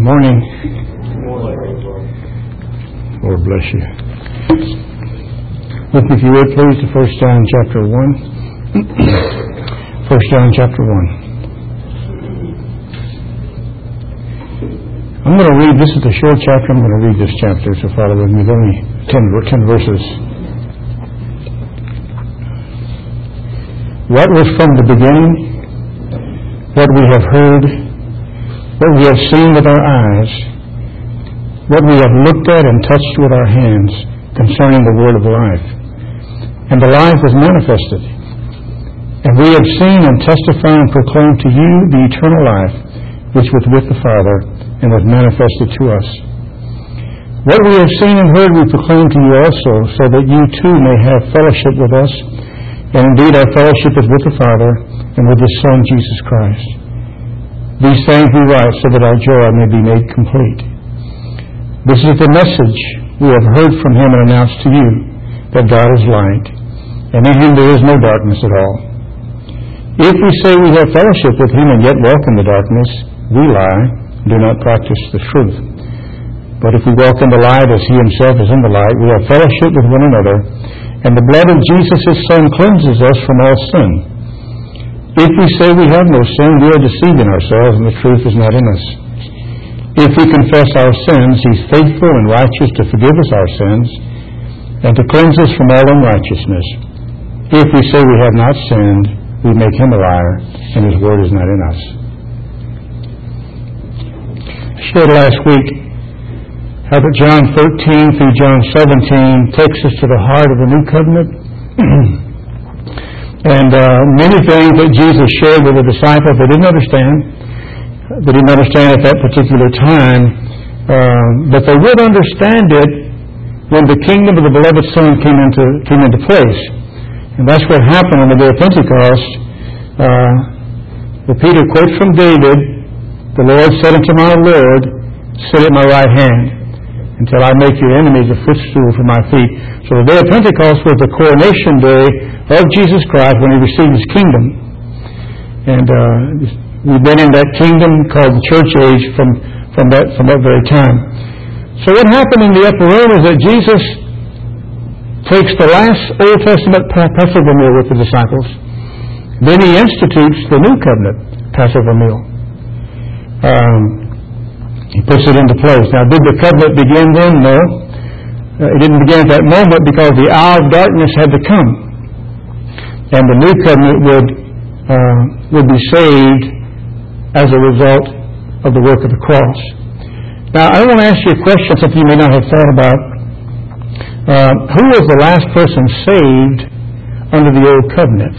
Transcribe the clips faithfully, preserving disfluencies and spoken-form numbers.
morning. Lord bless you. Look, if you would, please, to First John chapter one. First John chapter one. I'm going to read, this is a short chapter, I'm going to read this chapter, so follow with me. There's only ten, ten verses. What was from the beginning, what we have heard, what we have seen with our eyes, what we have looked at and touched with our hands concerning the word of life. And the life was manifested. And we have seen and testified and proclaimed to you the eternal life, which was with the Father and was manifested to us. What we have seen and heard we proclaim to you also, so that you too may have fellowship with us. And indeed our fellowship is with the Father and with His Son, Jesus Christ. These things we write so that our joy may be made complete. This is the message we have heard from Him and announced to you, that God is light, and in Him there is no darkness at all. If we say we have fellowship with Him and yet walk in the darkness, we lie, and do not practice the truth. But if we walk in the light as He Himself is in the light, we have fellowship with one another, and the blood of Jesus His Son cleanses us from all sin. If we say we have no sin, we are deceiving ourselves, and the truth is not in us. If we confess our sins, He's faithful and righteous to forgive us our sins and to cleanse us from all unrighteousness. If we say we have not sinned, we make Him a liar, and His word is not in us. I shared last week how that John thirteen through John seventeen takes us to the heart of the new covenant. And uh, many things that Jesus shared with the disciples they didn't understand. They didn't understand at that particular time. Uh, but they would understand it when the kingdom of the beloved Son came into came into place. And that's what happened on the day of Pentecost. Uh, where Peter quotes from David, "The Lord said unto my Lord, sit at my right hand, until I make your enemies a footstool for my feet." So the day of Pentecost was the coronation day of Jesus Christ when He received His kingdom. And uh, we've been in that kingdom called the church age from, from, that, from that very time. So what happened in the upper room is that Jesus takes the last Old Testament Passover meal with the disciples. Then He institutes the New Covenant Passover meal. Um, He puts it into place. Now, did the covenant begin then? No. Uh, it didn't begin at that moment because the hour of darkness had to come. And the new covenant would, uh, would be saved as a result of the work of the cross. Now, I want to ask you a question, something you may not have thought about. Uh, who was the last person saved under the old covenant?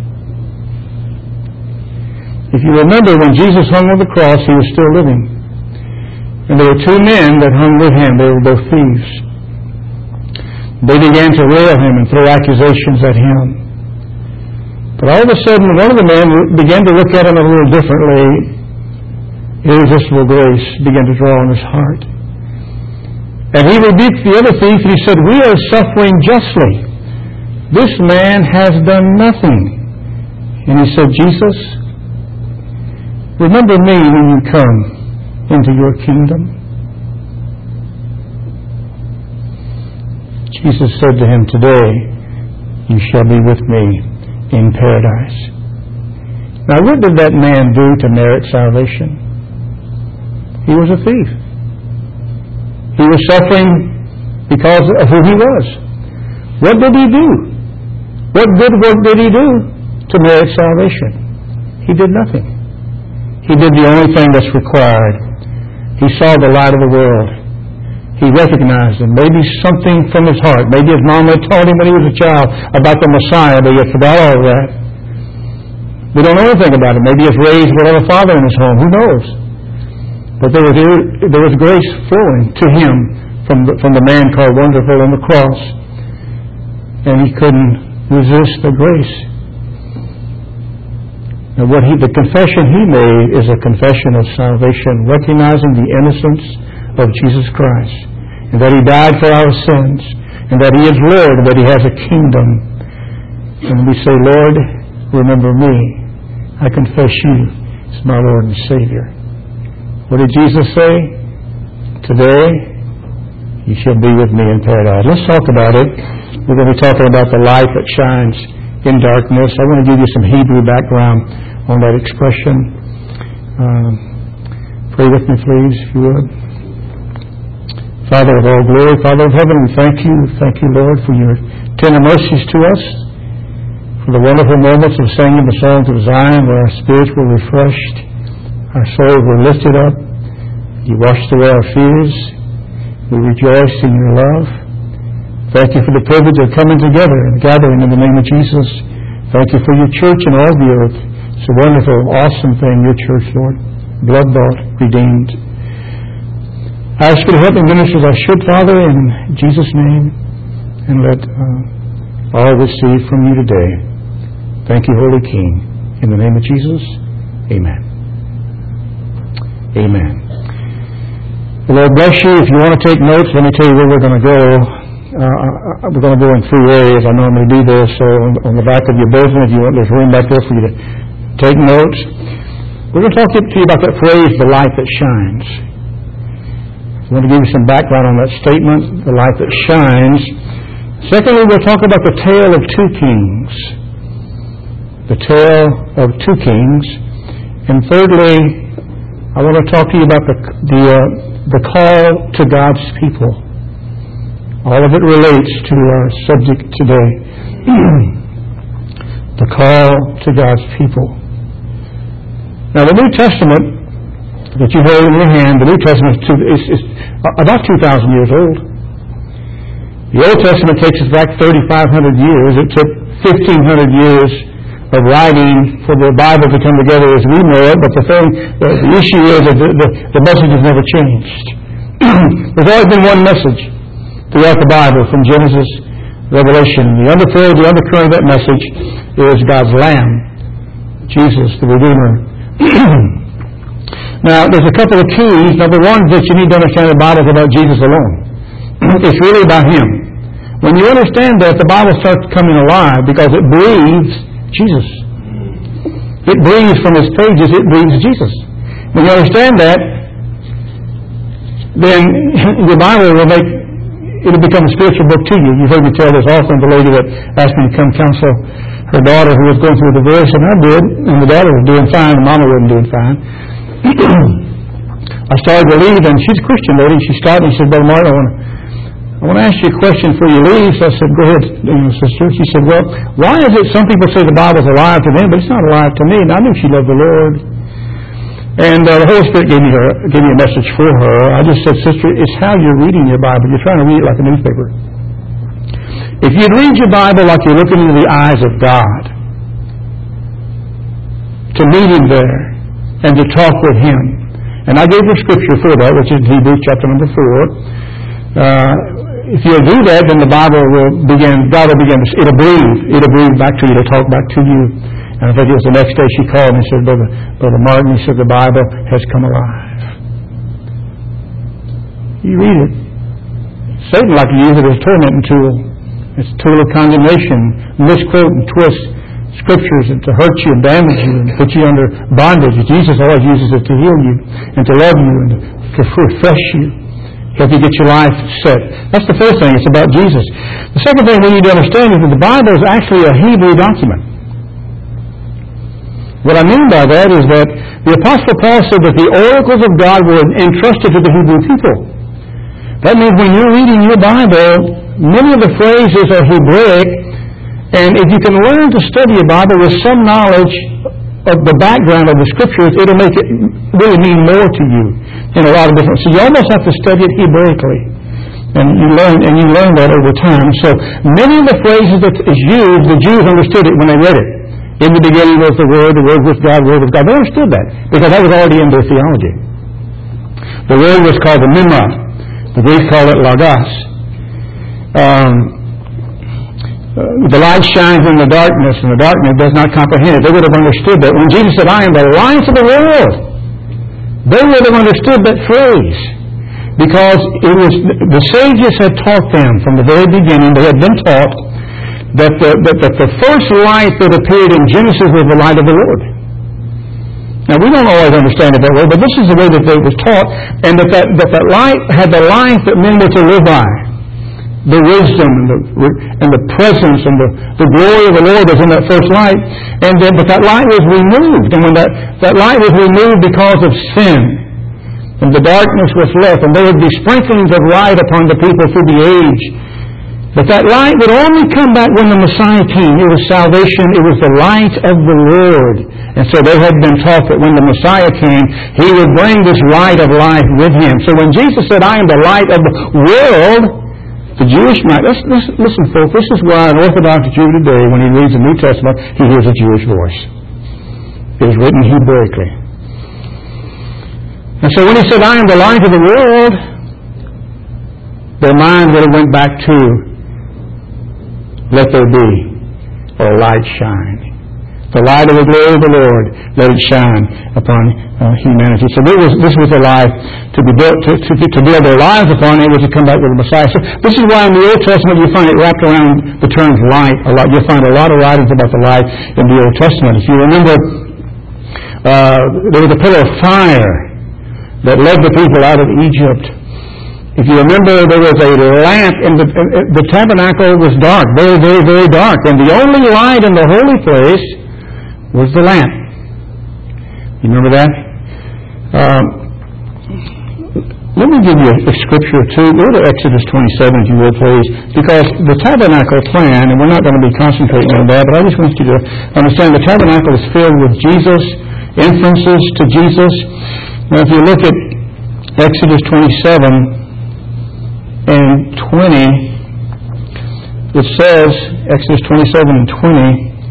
If you remember, when Jesus hung on the cross, He was still living. And there were two men that hung with Him. They were both thieves. They began to rail Him and throw accusations at Him. But all of a sudden, one of the men began to look at Him a little differently. Irresistible grace began to draw on his heart. And he rebuked the other thief and he said, "We are suffering justly. This man has done nothing." And he said, "Jesus, remember me when you come into your kingdom." Jesus said to him, "Today you shall be with me in paradise." Now, what did that man do to merit salvation? He was a thief. He was suffering because of who he was. What did he do? What good work did he do to merit salvation? He did nothing. He did the only thing that's required. He saw the light of the world. He recognized it. Maybe something from his heart. Maybe his mom had told him when he was a child about the Messiah, but he had forgot all of that. We don't know anything about it. Maybe he was raised without a father in his home. Who knows? But there was, there was grace flowing to him from the, from the man called Wonderful on the cross. And he couldn't resist the grace. And what he, the confession he made is a confession of salvation, recognizing the innocence of Jesus Christ, and that He died for our sins, and that He is Lord, and that He has a kingdom. And we say, "Lord, remember me. I confess You as my Lord and Savior." What did Jesus say? Today, you shall be with me in paradise. Let's talk about it. We're going to be talking about the light that shines in darkness. I want to give you some Hebrew background on that expression. Um, pray with me, please, if you would. Father of all glory, Father of heaven, we thank you. Thank you, Lord, for your tender mercies to us, for the wonderful moments of singing the songs of Zion where our spirits were refreshed, our souls were lifted up. You washed away our fears. We rejoiced in your love. Thank you for the privilege of coming together and gathering in the name of Jesus. Thank you for your church and all the earth. It's a wonderful, awesome thing, your church, Lord. Blood-bought, redeemed. I ask you to help me minister as I should, Father, in Jesus' name, and let uh, all receive from you today. Thank you, Holy King. In the name of Jesus, amen. Amen. The Lord bless you. If you want to take notes, let me tell you where we're going to go. Uh, we're going to go in three areas. I normally do this. So on, on the back of your bulletin, if you want, there's room back there for you to take notes. We're going to talk to you about that phrase, the light that shines. I want to give you some background on that statement, the light that shines. Secondly, we'll talk about the tale of two kings. The tale of two kings. And thirdly, I want to talk to you about the the, uh, the call to God's people. All of it relates to our subject today. The call to God's people. Now, the New Testament that you hold in your hand, the New Testament is, is about two thousand years old. The Old Testament takes us back thirty-five hundred years. It took fifteen hundred years of writing for the Bible to come together as we know it, but the thing, the, the issue is that the, the, the message has never changed. There's always been one message throughout the Bible, from Genesis, Revelation. The underflow, the undercurrent of that message is God's Lamb, Jesus, the Redeemer. Now, there's a couple of keys. Number one, that you need to understand the Bible is about Jesus alone. It's really about Him. When you understand that, the Bible starts coming alive because it breathes Jesus. It breathes from its pages, it breathes Jesus. When you understand that, then your Bible will make, it'll become a spiritual book to you. You've heard me tell this often, the lady that asked me to come counsel her daughter who was going through a divorce, and I did, and the daughter was doing fine, the mama wasn't doing fine. I started to leave, and she's a Christian lady. She stopped me and said, Brother Martin, I want to I want to ask you a question before you leave. So I said, go ahead, you know, sister. She said, well, why is it some people say the Bible's alive to them, but it's not alive to me? And I knew she loved the Lord. And uh, the Holy Spirit gave me, her, gave me a message for her. I just said, sister, it's how you're reading your Bible. You're trying to read it like a newspaper. If you'd read your Bible like you're looking into the eyes of God, to meet Him there, and to talk with Him. And I gave her scripture for that, which is Hebrews chapter number four. Uh, if you'll do that, then the Bible will begin, God will begin, to, it'll breathe. It'll breathe back to you. It'll talk back to you. And I think it was the next day she called me and said, Brother, Brother Martin, he said, the Bible has come alive. You read it. Satan likes to use it as a tormenting tool. It's a tool of condemnation, misquote and twist Scriptures and to hurt you and damage you and put you under bondage. Jesus always uses it to heal you and to love you and to refresh you, help you get your life set. That's the first thing. It's about Jesus. The second thing we need to understand is that the Bible is actually a Hebrew document. What I mean by that is that the Apostle Paul said that the oracles of God were entrusted to the Hebrew people. That means when you're reading your Bible, many of the phrases are Hebraic. And if you can learn to study your Bible with some knowledge of the background of the Scriptures, it'll make it really mean more to you in a lot of different. So you almost have to study it Hebraically, and you learn and you learn that over time. So many of the phrases that is used, the Jews understood it when they read it. In the beginning was the Word, the Word was God, the Word was God. They understood that because that was already in their theology. The Word was called the Memra. The Greeks called it Logos. Um, Uh, the light shines in the darkness, and the darkness does not comprehend it. They would have understood that. When Jesus said, I am the light of the world, they would have understood that phrase. Because it was the sages had taught them from the very beginning, they had been taught that the, that, that the first light that appeared in Genesis was the light of the Lord. Now, we don't always understand it that way, but this is the way that it was taught, and that that, that, that light had the life that men were to live by. The wisdom and the, and the presence and the, the glory of the Lord was in that first light. And then, but that light was removed. And when that, that light was removed because of sin, and the darkness was left, and there would be sprinklings of light upon the people through the age. But that light would only come back when the Messiah came. It was salvation. It was the light of the Lord. And so they had been taught that when the Messiah came, He would bring this light of life with Him. So when Jesus said, I am the light of the world, the Jewish mind, listen, listen, listen, folks, this is why an Orthodox Jew today, when he reads the New Testament, he hears a Jewish voice. It is written Hebraically. And so when he said, I am the light of the world, their mind would have went back to, let there be, or light shine. The light of the glory of the Lord, let it shine upon uh, humanity. So this was, this was a life to be built, to, to, to build their lives upon. It was to come back with the Messiah. So this is why in the Old Testament you find it wrapped around the term light a lot. You'll find a lot of writings about the light in the Old Testament. If you remember, uh, there was a pillar of fire that led the people out of Egypt. If you remember, there was a lamp, and the, the tabernacle was dark, very, very, very dark. And the only light in the holy place was the lamp. You remember that? Um, let me give you a, a scripture or two. Go to Exodus twenty-seven, if you will, please. Because the tabernacle plan, and we're not going to be concentrating on that, but I just want you to understand the tabernacle is filled with Jesus, inferences to Jesus. Now, if you look at Exodus twenty-seven and twenty, it says, Exodus twenty-seven and twenty,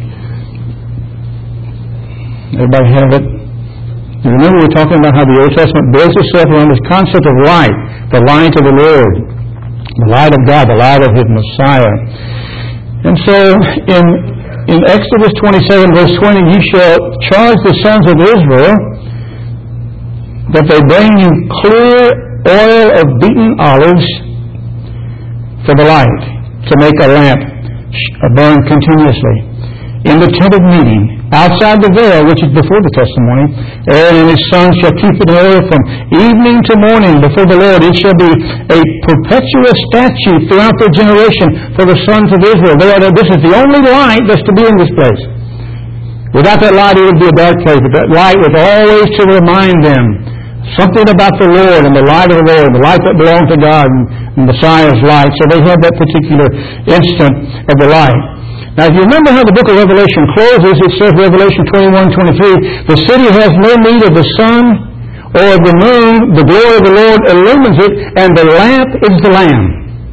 everybody have it? You remember we're talking about how the Old Testament builds itself around this concept of light, the light of the Lord, the light of God, the light of His Messiah. And so in, in Exodus twenty-seven, verse twenty, you shall charge the sons of Israel that they bring you clear oil of beaten olives for the light, to make a lamp burn continuously. In the tent of meeting, outside the veil, which is before the testimony, Aaron and his sons shall keep it in order from evening to morning before the Lord. It shall be a perpetual statute throughout their generation for the sons of Israel. They are, this is the only light that's to be in this place. Without that light, it would be a dark place. But that light was always to remind them something about the Lord and the light of the Lord, the light that belonged to God and, and Messiah's light. So they had that particular instant of the light. Now, if you remember how the book of Revelation closes, it says, Revelation twenty-one twenty-three, the city has no need of the sun or of the moon. The glory of the Lord illumines it, and the lamp is the Lamb.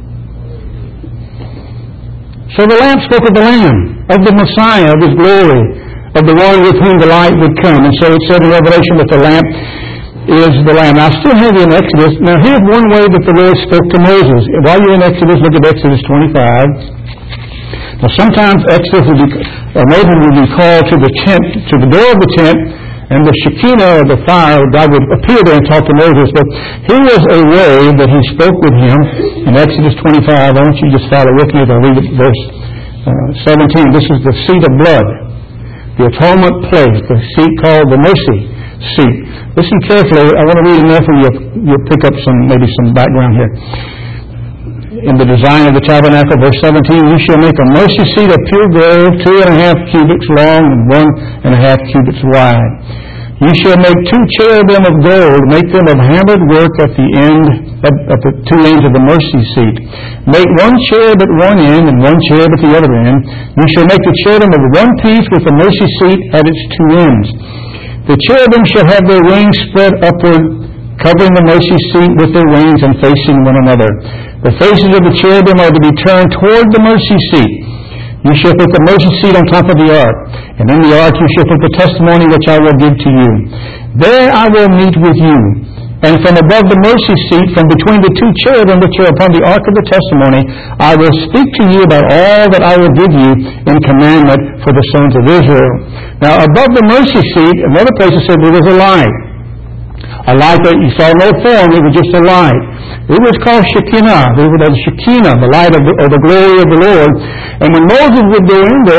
So the lamp spoke of the Lamb, of the Messiah, of His glory, of the one with whom the light would come. And so it said in Revelation that the lamp is the Lamb. Now, I still have you in Exodus. Now, here's one way that the Lord spoke to Moses. While you're in Exodus, look at Exodus twenty-five. Now, sometimes Exodus would be, or Moses would be called to the tent, to the door of the tent, and the Shekinah, or the fire, God would appear there and talk to Moses. But here was a way that He spoke with him in Exodus twenty-five. I want you to just follow with me as I read it, verse uh, seventeen. This is the seat of blood, the atonement place, the seat called the mercy seat. Listen carefully. I want to read enough and you'll, you'll pick up some, maybe some background here. In the design of the tabernacle, verse seventeen, you shall make a mercy seat of pure gold, two and a half cubits long and one and a half cubits wide. You shall make two cherubim of gold, make them of hammered work at the end, at, at the two ends of the mercy seat. Make one cherub at one end and one cherub at the other end. You shall make the cherubim of one piece with the mercy seat at its two ends. The cherubim shall have their wings spread upward, covering the mercy seat with their wings and facing one another. The faces of the cherubim are to be turned toward the mercy seat. You shall put the mercy seat on top of the ark, and in the ark you shall put the testimony which I will give to you. There I will meet with you, and from above the mercy seat, from between the two cherubim which are upon the ark of the testimony, I will speak to you about all that I will give you in commandment for the sons of Israel. Now above the mercy seat, another place it said there was a light. A light that you saw no form, it was just a light. It was called Shekinah. It was the Shekinah, the light of the, of the glory of the Lord. And when Moses would go in there,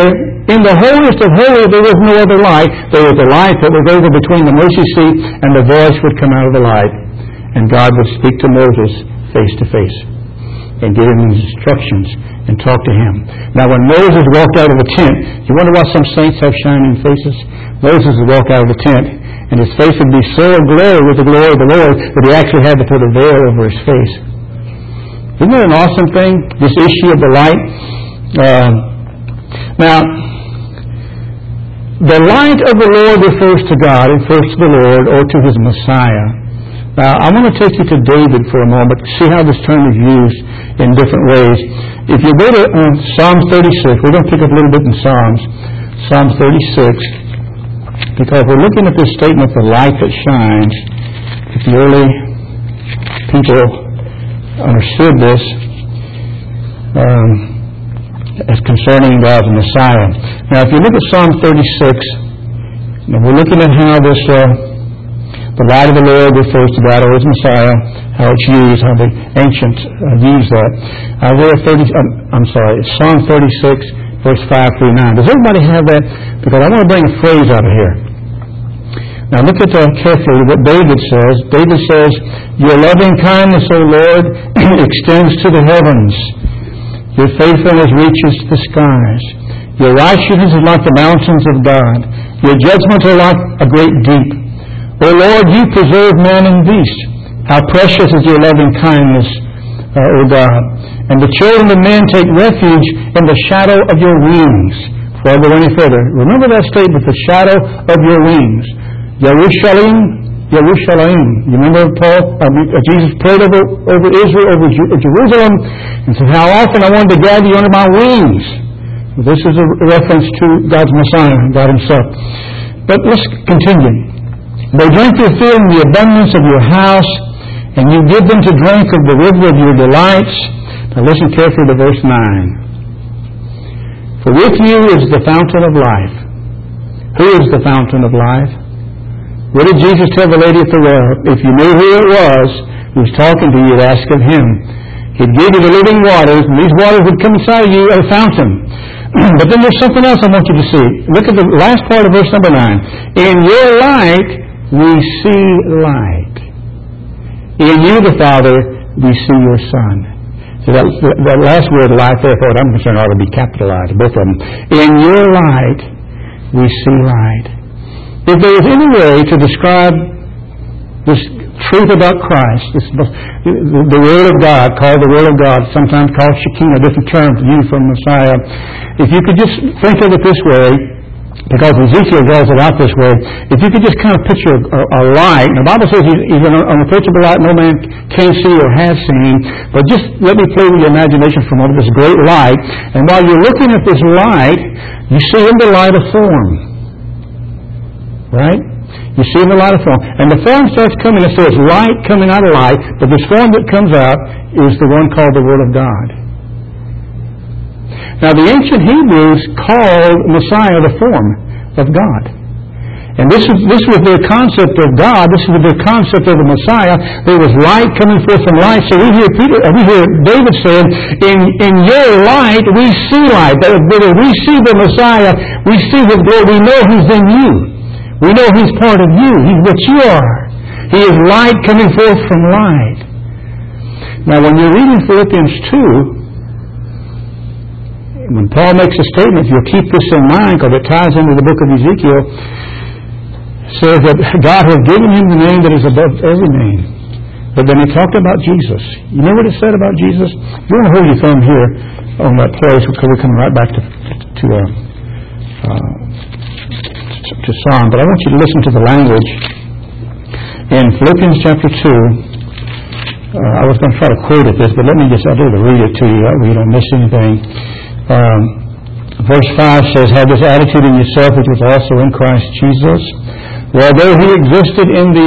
in the holiest of holies there was no other light. There was a light that was over between the mercy seat, and the voice would come out of the light. And God would speak to Moses face to face and give him his instructions and talk to him. Now when Moses walked out of the tent, you wonder why some saints have shining faces? Moses would walk out of the tent, and his face would be so aglow with the glory of the Lord that he actually had to put a veil over his face. Isn't that an awesome thing, this issue of the light? Uh, now, the light of the Lord refers to God, it refers to the Lord or to his Messiah. Now, I want to take you to David for a moment to see how this term is used in different ways. If you go to uh, Psalm thirty-six, we're going to pick up a little bit in Psalms, Psalm thirty-six, because we're looking at this statement, the light that shines. If the early people understood this um, as concerning God's Messiah. Now, if you look at Psalm thirty-six, we're looking at how this... Uh, The light of the Lord refers to God or his Messiah, how it's used, how the ancients uh, use that. Isaiah thirty, um, I'm sorry, Psalm thirty-six, verse five through nine. Does everybody have that? Because I want to bring a phrase out of here. Now look at uh, carefully what David says. David says, your loving kindness, O Lord, extends to the heavens. Your faithfulness reaches the skies. Your righteousness is like the mountains of God. Your judgments are like a great deep. O Lord, you preserve man and beast. How precious is your loving kindness, uh, O God. And the children of men take refuge in the shadow of your wings. Before I go any further, remember that statement, the shadow of your wings. Yerushalayim, Yerushalayim. You remember Paul, uh, Jesus prayed over, over Israel, over Ju- Jerusalem, and said, how often I wanted to gather you under my wings. This is a reference to God's Messiah, God himself. But let's continue. They drink their fill in the abundance of your house, and you give them to drink of the river of your delights. Now listen carefully to verse nine. For with you is the fountain of life. Who is the fountain of life? What did Jesus tell the lady at the well? If you knew who it was who was talking to you, ask of him. He'd give you the living waters, and these waters would come inside of you at a fountain. But then there's something else I want you to see. Look at the last part of verse number nine. In your light we see light. In you, the Father, we see your Son. So that, that last word, light, there, for what I'm concerned, ought to be capitalized, both of them. In your light, we see light. If there is any way to describe this truth about Christ, this, the, the Word of God, called the Word of God, sometimes called Shekinah, different terms used from Messiah, if you could just think of it this way, because Ezekiel draws it out this way, if you could just kind of picture a, a light, and the Bible says he's, he's an unapproachable light no man can see or has seen, but just let me play with your imagination for a moment, this great light, and while you're looking at this light, you see in the light a form. Right? You see in the light a form. And the form starts coming, and so it's light coming out of light, but this form that comes out is the one called the Word of God. Now, the ancient Hebrews called Messiah the form of God. And this was, this was their concept of God. This was their concept of the Messiah. There was light coming forth from light. So we hear Peter, we hear David saying, in, in your light we see light. That when we see the Messiah, we see His glory. We know He's in you. We know He's part of you. He's what you are. He is light coming forth from light. Now, when you're reading Philippians two, when Paul makes a statement, you'll keep this in mind because it ties into the book of Ezekiel, says that God has given him the name that is above every name. But then he talked about Jesus. You know what it said about Jesus? You want to hold your thumb here on that place because we're coming right back to to, uh, uh, to Psalm. But I want you to listen to the language in Philippians chapter two. Uh, I was going to try to quote it this, but let me just, I'll do to read it to you. That way you don't miss anything. Um, verse five says, have this attitude in yourself which was also in Christ Jesus. Well, though he existed in the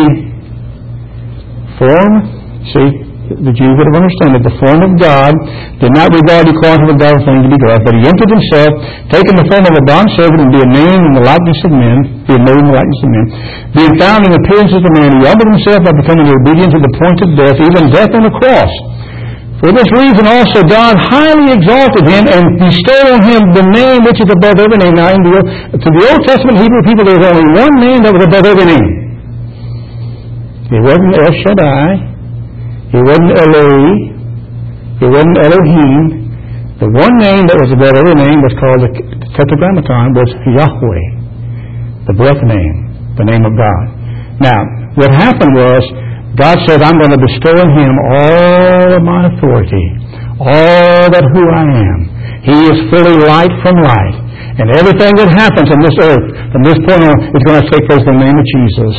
form, see, the Jews would have understood that the form of God, did not regard equality with God as something to be grasped, but he emptied himself, taking the form of a bondservant and being made in the likeness of men, being made in the likeness of men, being found in appearance as a man, he humbled himself by becoming obedient to the point of death, even death on the cross. For this reason also God highly exalted him and bestowed on him the name which is above every name. Now, in the, to the Old Testament Hebrew people, there was only one name that was above every name. It wasn't El Shaddai. It wasn't Eloi. It wasn't Elohim. The one name that was above every name was called the Tetragrammaton, was Yahweh, the breath name, the name of God. Now, what happened was, God said, I'm going to bestow on him all of my authority, all that who I am. He is fully light from light. And everything that happens on this earth, from this point on, is going to take place in the name of Jesus.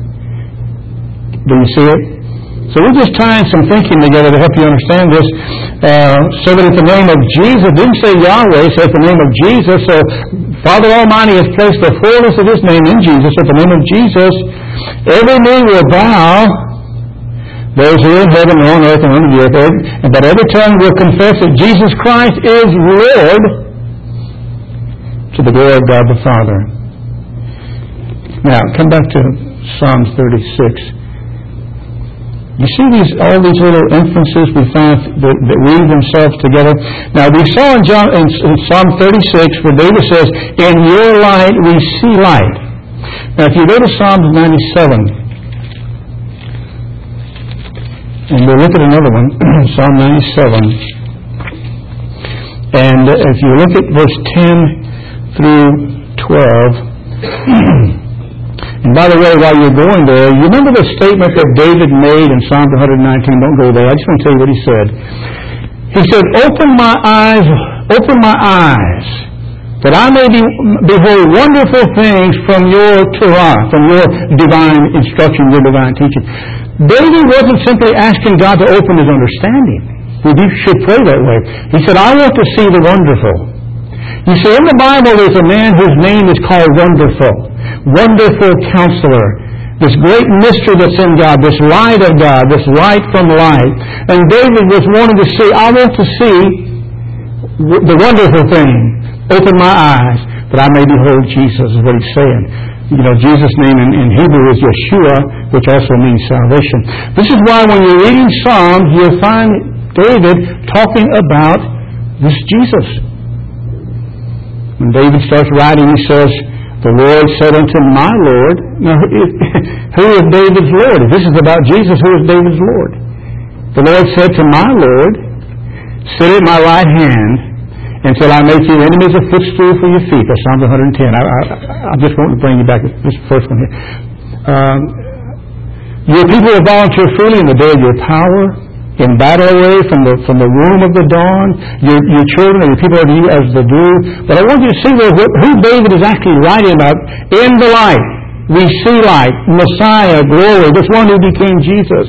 Do you see it? So we're just tying some thinking together to help you understand this. Uh, so that at the name of Jesus, it didn't say Yahweh, it says the name of Jesus. So Father Almighty has placed the fullness of His name in Jesus. At the name of Jesus, every knee will bow, those who are in heaven and on earth and under the earth, but every tongue will confess that Jesus Christ is Lord, to the glory of God the Father. Now, come back to Psalms thirty-six. You see these all these little inferences we find that, that weave themselves together. Now we saw in, John, in, in Psalm thirty-six where David says, "In your light we see light." Now if you go to Psalms ninety-seven, and we'll look at another one, Psalm ninety-seven, and if you look at verse ten through twelve. And by the way, while you're going there, you remember the statement that David made in Psalm one nineteen? Don't go there. I just want to tell you what he said. He said, "Open my eyes, open my eyes, that I may be, behold wonderful things from your Torah, from your divine instruction, your divine teaching." David wasn't simply asking God to open his understanding. We should pray that way. He said, "I want to see the wonderful." You see, in the Bible there's a man whose name is called Wonderful. Wonderful Counselor. This great mystery that's in God, this light of God, this light from light. And David was wanting to see, I want to see the wonderful thing. Open my eyes that I may behold Jesus, is what he's saying. You know, Jesus' name in, in Hebrew is Yeshua, which also means salvation. This is why when you're reading Psalms, you'll find David talking about this Jesus. When David starts writing, he says, "The Lord said unto my Lord." Now, who is David's Lord? If this is about Jesus, who is David's Lord? The Lord said to my Lord, "Sit at my right hand until I make your enemies a footstool for your feet." That's Psalm one ten. I, I, I just want to bring you back to this first one here. Um, your people will volunteer freely in the day of your power. In battle array from the from the womb of the dawn, your your children or your people are to you as the dew. But I want you to see there who David is actually writing about. In the light, we see light, Messiah, glory, this one who became Jesus.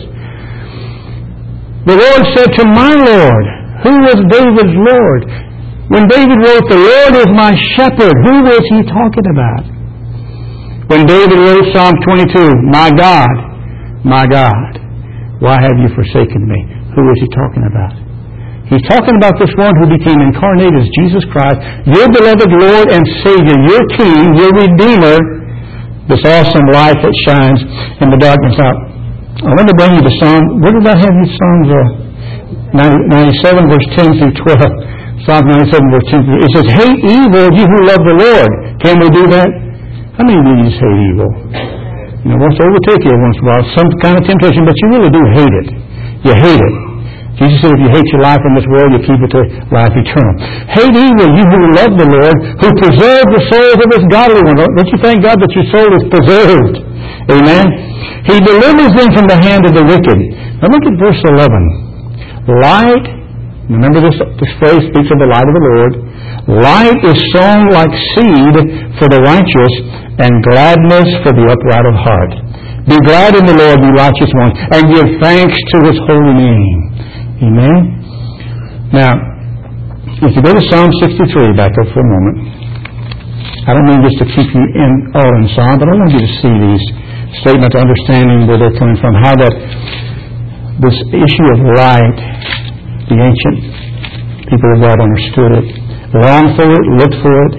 The Lord said to my Lord, who was David's Lord? When David wrote, "The Lord is my shepherd," who was he talking about? When David wrote Psalm twenty-two, "My God, my God, why have you forsaken me?" Who is he talking about? He's talking about this one who became incarnate as Jesus Christ, your beloved Lord and Savior, your King, your Redeemer, this awesome light that shines in the darkness. Now, I want to bring you to Psalm, where did I have you? Psalms uh, ninety-seven, verse ten through twelve. Psalm ninety-seven, verse ten through twelve. It says, "Hate evil, you who love the Lord." Can we do that? How many of you just hate evil? You know, wants to overtake you once in a while, some kind of temptation, but you really do hate it. You hate it. Jesus said, if you hate your life in this world, you keep it to life eternal. Hate evil, you who love the Lord, who preserve the souls of His godly ones. Don't you thank God that your soul is preserved? Amen? He delivers them from the hand of the wicked. Now look at verse eleven. Light, remember this, this phrase speaks of the light of the Lord. Light is sown like seed for the righteous, and gladness for the upright of heart. Be glad in the Lord, you righteous ones, and give thanks to His holy name. Amen? Now, if you go to Psalm sixty-three, back up for a moment. I don't mean just to keep you in all in Psalm, but I want you to see these statements, understanding where they're coming from, how that this issue of light, the ancient people of God understood it, longed for it, looked for it.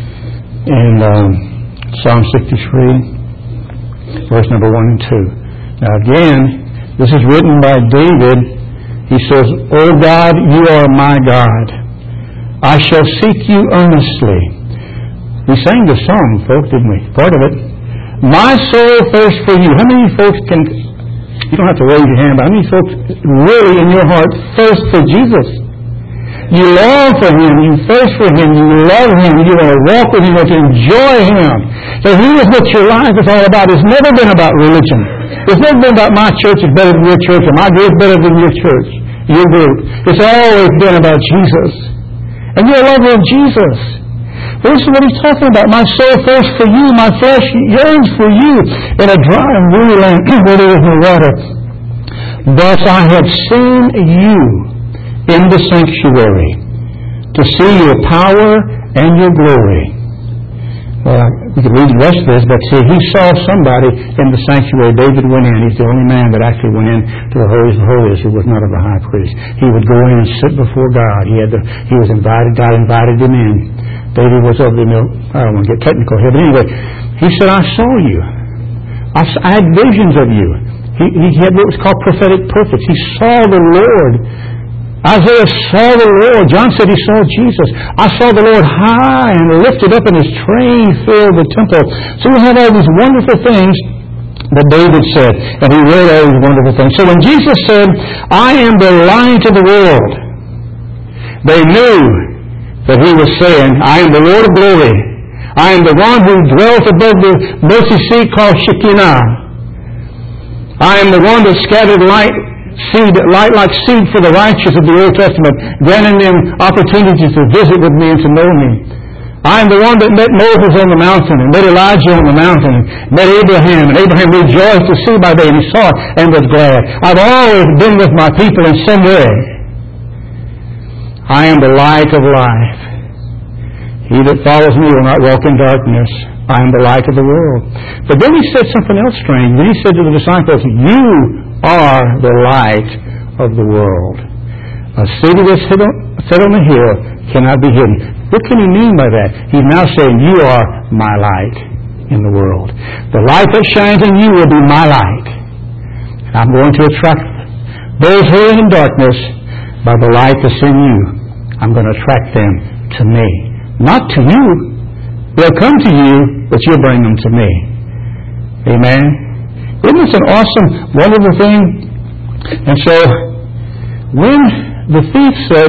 And um, Psalm sixty-three, verse number one and two. Now again, this is written by David. He says, O God, you are my God. I shall seek you earnestly. We sang the song, folks, didn't we? Part of it. My soul thirsts for you. How many folks can, you don't have to raise your hand, but how many folks really in your heart thirst for Jesus? You long for Him, you thirst for Him, you love Him, you want to walk with Him, you want to enjoy Him. So He is what your life is all about. It's never been about religion. It's never been about my church is better than your church, or my group is better than your church, your group. It's always been about Jesus. And you're a lover of Jesus. This is what He's talking about. My soul thirsts for you, my flesh yearns for you in a dry and weary land where there is no water. Thus I have seen you in the sanctuary, to see your power and your glory. Well, we could read the rest of this, but see, he saw somebody in the sanctuary. David went in. He's the only man that actually went in to the holiest of holies who was not of the high priest. He would go in and sit before God. He had the, he was invited. God invited him in. David was of the milk. I don't want to get technical here, but anyway, he said, I saw you. I, I had visions of you. He, he had what was called prophetic purpose. He saw the Lord. Isaiah saw the Lord. John said he saw Jesus. I saw the Lord high and lifted up, and His train filled the temple. So we have all these wonderful things that David said, and he read all these wonderful things. So when Jesus said, I am the light of the world, they knew that He was saying, I am the Lord of glory. I am the one who dwells above the mercy seat called Shekinah. I am the one that scattered light Seed, light like seed for the righteous of the Old Testament, granting them opportunities to visit with me and to know me. I am the one that met Moses on the mountain, and met Elijah on the mountain, and met Abraham, and Abraham rejoiced to see by day, and he saw it and was glad. I've always been with my people in some way. I am the light of life. He that follows me will not walk in darkness. I am the light of the world. But then He said something else strange. Then He said to the disciples, you are the light of the world. A city that's set on a hill cannot be hidden. What can He mean by that? He's now saying, you are my light in the world. The light that shines in you will be my light. I'm going to attract those who are in darkness by the light that's in you. I'm going to attract them to me. Not to you. They'll come to you, but you'll bring them to me. Amen? Isn't this an awesome, wonderful thing? And so, when the thief said,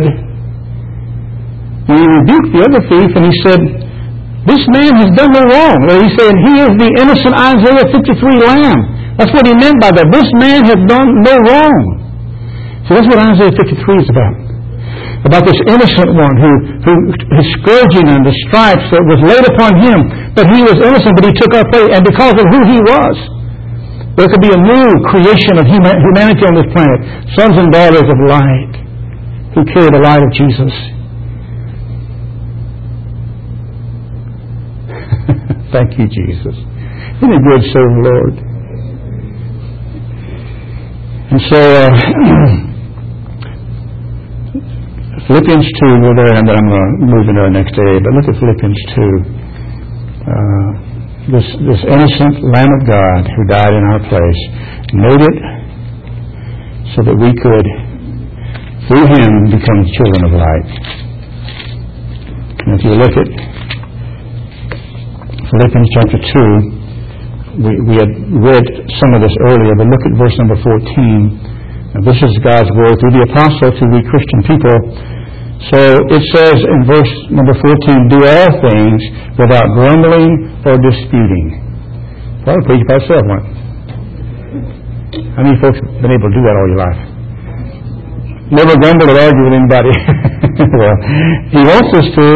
he rebuked the other thief, and he said, this man has done no wrong. He said, he is the innocent Isaiah fifty-three lamb. That's what he meant by that. This man has done no wrong. So that's what Isaiah fifty-three is about. About this innocent one who, who his scourging and the stripes that was laid upon him. But he was innocent, but he took our place. And because of who he was, there could be a new creation of human, humanity on this planet. Sons and daughters of light who carry the light of Jesus. Thank you, Jesus. Isn't it good to serve the Lord? And so, uh, Philippians two, we're there, and then I'm going to move into our next area. But look at Philippians two. Uh, this, this innocent Lamb of God who died in our place made it so that we could, through Him, become children of light. And if you look at Philippians chapter two, we, we had read some of this earlier, but look at verse number fourteen. Now, this is God's word through the apostle to we Christian people. So it says in verse number fourteen, do all things without grumbling or disputing. Well, I'll preach by itself, one. How many folks have been able to do that all your life? Never grumbled or argued with anybody. Well, He wants us to.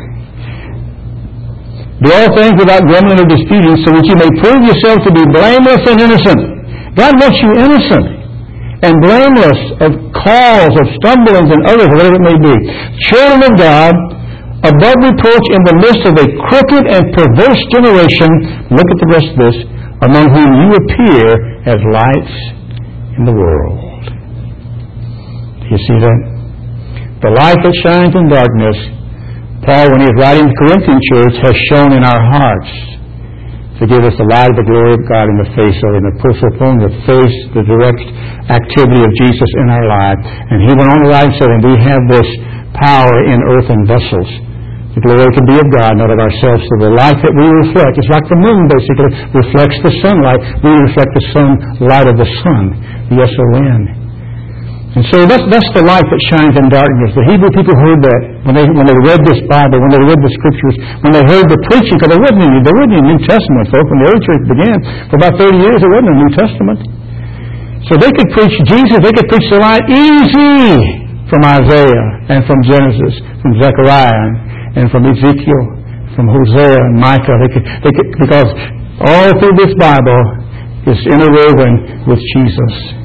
Do all things without grumbling or disputing, so that you may prove yourself to be blameless and innocent. God wants you innocent and blameless of cause of stumblings and others, whatever it may be. Children of God, above reproach in the midst of a crooked and perverse generation, look at the rest of this, among whom you appear as lights in the world. Do you see that? The light that shines in darkness, Paul, when he is writing to the Corinthian church, has shone in our hearts to give us the light of the glory of God in the face of, in the perform the face, the direct activity of Jesus in our life. And he went on to write and said, and we have this power in earthen vessels. The glory can be of God, not of ourselves. So the light that we reflect, it's like the moon basically, reflects the sunlight. We reflect the sun, light of the sun, the S O N. And so that's, that's the light that shines in darkness. The Hebrew people heard that when they when they read this Bible, when they read the Scriptures, when they heard the preaching, because there wasn't any, there wasn't any New Testament, folks. When the early church began, for about thirty years, there wasn't a New Testament. So they could preach Jesus, they could preach the light easy from Isaiah and from Genesis, from Zechariah and from Ezekiel, from Hosea and Micah. They could, they could, because all through this Bible is interwoven with Jesus.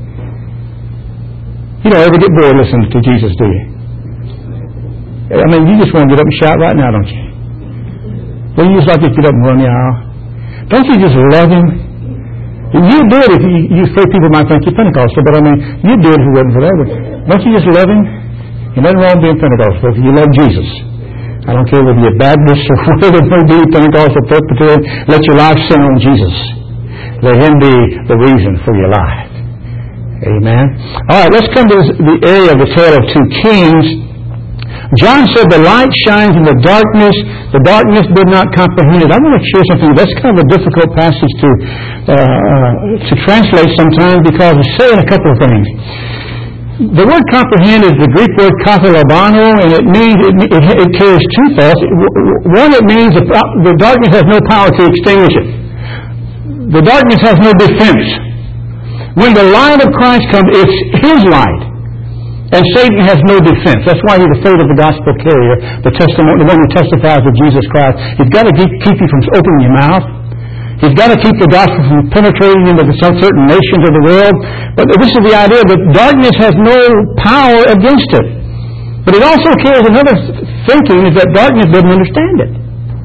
You don't ever get bored listening to Jesus, do you? I mean, you just want to get up and shout right now, don't you? Well, you just like to get up and run the aisle. Don't you just love Him? You do it if you, you afraid people might think you're Pentecostal, but I mean, you do it if it wasn't for that. Don't you just love Him? You're nothing wrong being Pentecostal if you love Jesus. I don't care whether you're Baptist or whatever it may be, Pentecostal, Presbyterian. Let your life center on Jesus. Let Him be the reason for your life. Amen. All right, let's come to the area of the tale of two kings. John said the light shines in the darkness. The darkness did not comprehend it. I want to share something. That's kind of a difficult passage to uh, to translate sometimes because it's saying a couple of things. The word comprehend is the Greek word kathalabano, and it means it, it, it carries two thoughts. One, it means the, the darkness has no power to extinguish it. The darkness has no defense. When the light of Christ comes, it's His light. And Satan has no defense. That's why he's afraid of the gospel carrier, the testimony, the one who testifies of Jesus Christ. He's got to keep, keep you from opening your mouth. He's got to keep the gospel from penetrating into the certain nations of the world. But this is the idea that darkness has no power against it. But it also carries another thinking, is that darkness doesn't understand it.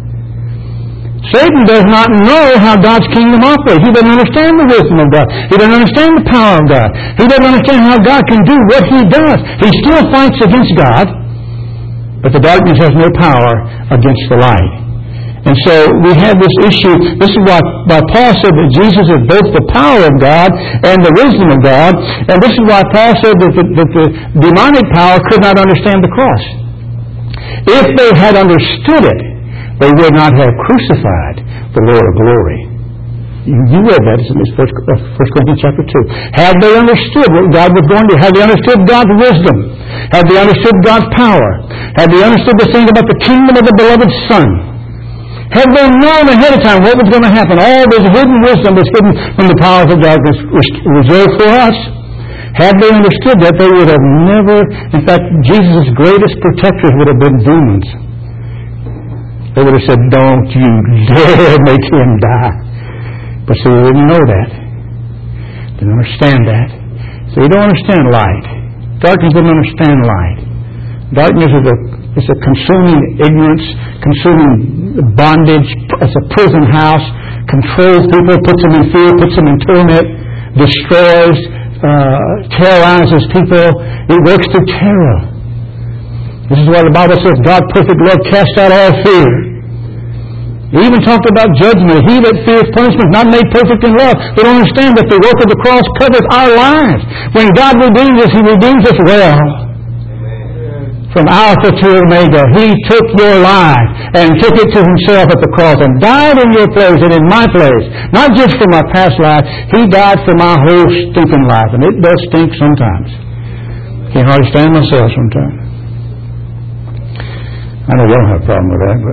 Satan does not know how God's kingdom operates. He doesn't understand the wisdom of God. He doesn't understand the power of God. He doesn't understand how God can do what He does. He still fights against God, but the darkness has no power against the light. And so we have this issue. This is why, why Paul said that Jesus is both the power of God and the wisdom of God. And this is why Paul said that the, that the demonic power could not understand the cross. If they had understood it, they would not have crucified the Lord of glory. You, you read that. It's in First Corinthians chapter two. Had they understood what God was going to do, had they understood God's wisdom, had they understood God's power, had they understood the things about the kingdom of the beloved Son, had they known ahead of time what was going to happen, all this hidden wisdom was hidden from the powers of darkness reserved for us, had they understood that, they would have never, in fact, Jesus' greatest protectors would have been demons. They would have said, don't you dare make him die. But see, they didn't know that. They didn't understand that. So you don't understand light. Darkness doesn't understand light. Darkness is a, is a consuming ignorance, consuming bondage. It's a prison house. Controls people, puts them in fear, puts them in torment, destroys, uh, terrorizes people. It works through terror. This is why the Bible says, God's perfect love casts out all fear. He even talked about judgment. He that fears punishment is not made perfect in love. They don't understand that the work of the cross covers our lives. When God redeems us, He redeems us well. From Alpha to Omega, He took your life and took it to Himself at the cross and died in your place and in my place. Not just for my past life. He died for my whole stinking life. And it does stink sometimes. Can't hardly stand myself sometimes. I know you don't have a problem with that, but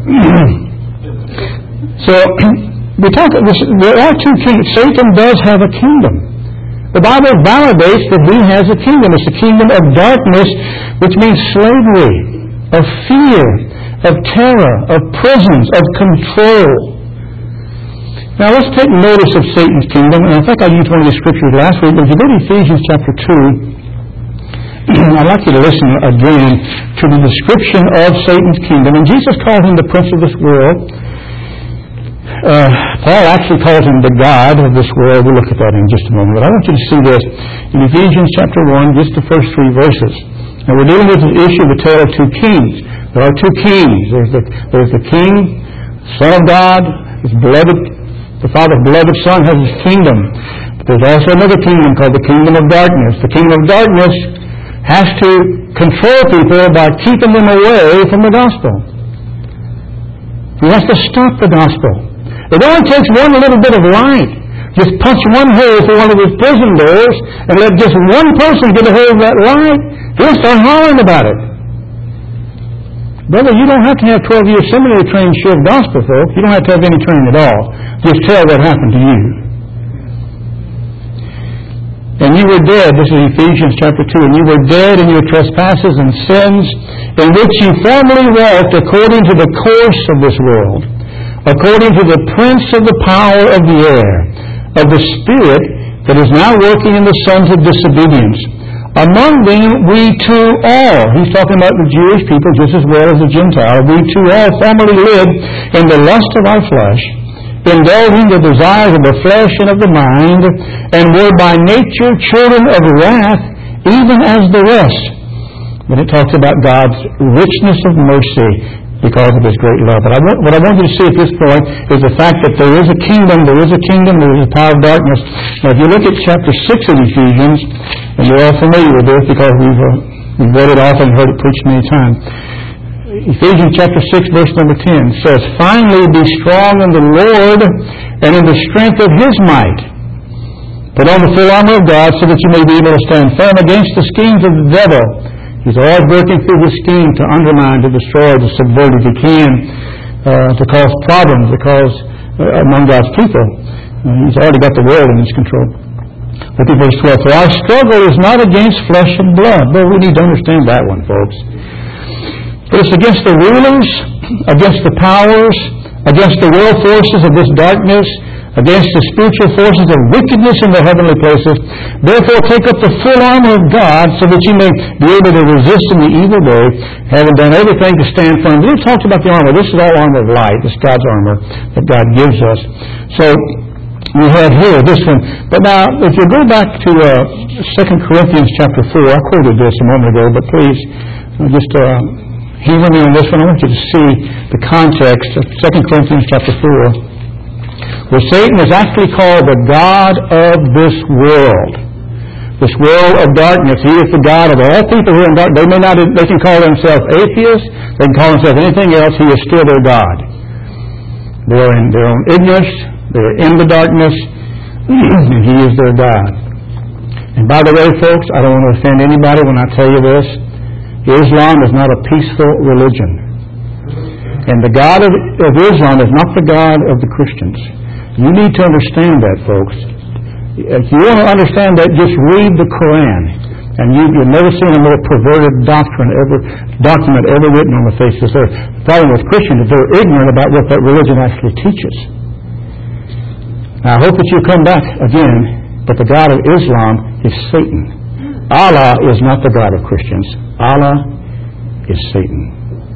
so we talk. There are two kingdoms. Satan does have a kingdom. The Bible validates that he has a kingdom. It's the kingdom of darkness, which means slavery, of fear, of terror, of prisons, of control. Now let's take notice of Satan's kingdom. And I think I used one of the scriptures last week. But if you go to Ephesians chapter two. I'd like you to listen again to the description of Satan's kingdom. And Jesus calls him the prince of this world. Uh, Paul actually calls him the God of this world. We'll look at that in just a moment. But I want you to see this in Ephesians chapter one, just the first three verses. Now we're dealing with the issue of the tale of two kings. There are two kings. There's the, there's the king, Son of God, his beloved The Father's beloved Son has His kingdom. But there's also another kingdom called the kingdom of darkness. The kingdom of darkness has to control people by keeping them away from the gospel. He has to stop the gospel. It only takes one little bit of light. Just punch one hole through one of his prison doors and let just one person get a hold of that light. He'll start hollering about it. Brother, you don't have to have twelve years seminary training to share the gospel, folks. You don't have to have any training at all. Just tell what happened to you. And you were dead, this is Ephesians chapter two, and you were dead in your trespasses and sins, in which you formerly walked according to the course of this world, according to the prince of the power of the air, of the spirit that is now working in the sons of disobedience. Among them we too all, he's talking about the Jewish people just as well as the Gentile, we too all formerly lived in the lust of our flesh, indulging the desires of the flesh and of the mind, and were by nature children of wrath, even as the rest. When it talks about God's richness of mercy because of His great love. But I want, what I want you to see at this point is the fact that there is a kingdom, there is a kingdom, there is a power of darkness. Now if you look at chapter six of Ephesians, and you're all familiar with this because we've, uh, we've read it often and heard it preached many times. Ephesians chapter six verse number ten says, finally be strong in the Lord and in the strength of His might. Put on the full armor of God so that you may be able to stand firm against the schemes of the devil. He's always working through his scheme to undermine, to destroy, to subvert if he can, uh, to cause problems, to cause uh, among God's people. Uh, he's already got the world in his control. Look at verse twelve. For our struggle is not against flesh and blood. Well, we need to understand that one, folks. But it's against the rulers, against the powers, against the world forces of this darkness, against the spiritual forces of wickedness in the heavenly places. Therefore take up the full armor of God so that you may be able to resist in the evil day, having done everything to stand firm. Then it talks about the armor. This is all armor of light. This is God's armor that God gives us. So we have here this one. But now, if you go back to uh, Second Corinthians chapter four, I quoted this a moment ago, but please uh, just uh, humor me on this one. I want you to see the context of Second Corinthians chapter four. Where Satan is actually called the God of this world. This world of darkness. He is the God of all people who are in darkness. They may not, they can call themselves atheists. They can call themselves anything else. He is still their God. They are in their own ignorance. They are in the darkness. And He is their God. And by the way, folks, I don't want to offend anybody when I tell you this. Islam is not a peaceful religion. And the God of, of Islam is not the God of the Christians. You need to understand that, folks. If you want to understand that, just read the Quran. And you, you've never seen a more perverted doctrine ever, document ever written on the face of this earth. The problem with Christians is they're ignorant about what that religion actually teaches. Now, I hope that you come back again, but the God of Islam is Satan. Allah is not the God of Christians. Allah is Satan.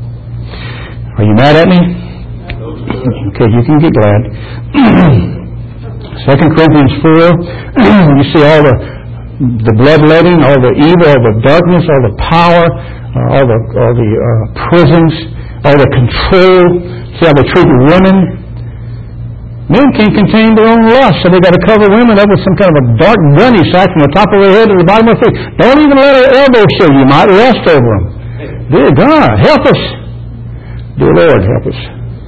Are you mad at me? Okay, you can get glad. Second Corinthians four, you see all the the bloodletting, all the evil, all the darkness, all the power, uh, all the all the uh, prisons, all the control. See how they treat women. Men can't contain their own lust, so they got to cover women up with some kind of a dark gunny sack from the top of their head to the bottom of their feet. Don't even let her elbows show. You might lust over them. Dear God, help us. Dear Lord, help us.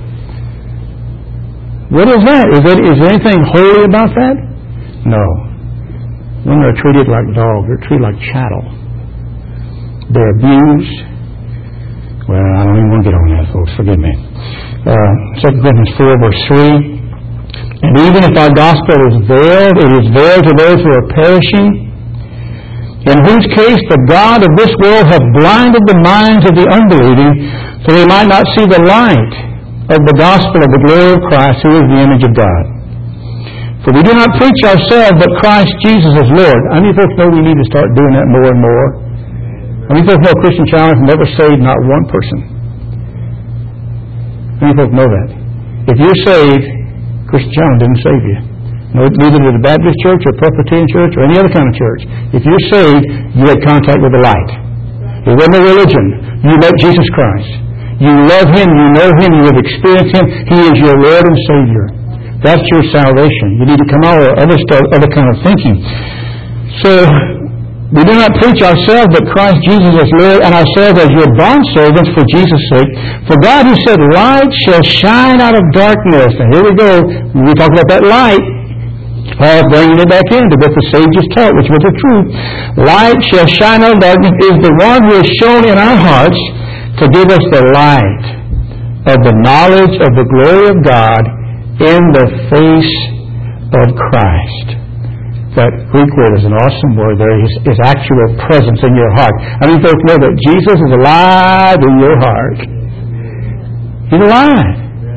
What is that? Is, that? is there anything holy about that? No. Women are treated like dogs. They're treated like chattel. They're abused. Well, I don't even want to get on that, folks. Forgive me. Uh, Second Corinthians four, verse three. And even if our gospel is veiled, it is veiled to those who are perishing, in whose case the God of this world hath blinded the minds of the unbelieving, so they might not see the light of the gospel of the glory of Christ, who is the image of God. For we do not preach ourselves, but Christ Jesus as Lord. How many folks know we need to start doing that more and more? How many folks know Christian Challenge never saved not one person? How many folks know that? If you're saved, Christian Challenge didn't save you. No, neither did the Baptist church or Presbyterian church or any other kind of church. If you're saved, you had contact with the light. It wasn't a religion. You met Jesus Christ. You love Him. You know Him. You have experienced Him. He is your Lord and Savior. That's your salvation. You need to come out of other stuff, other kind of thinking. So, we do not preach ourselves, but Christ Jesus as Lord, and ourselves as your bondservants for Jesus' sake. For God, who said, light shall shine out of darkness. And here we go. We talk about that light. Paul bringing it back into what the sages taught, which was the truth. Light shall shine out of darkness is the one who is shown in our hearts to give us the light of the knowledge of the glory of God in the face of Christ. That Greek word is an awesome word there. His, his actual presence in your heart. I mean, folks know that Jesus is alive in your heart. He's alive.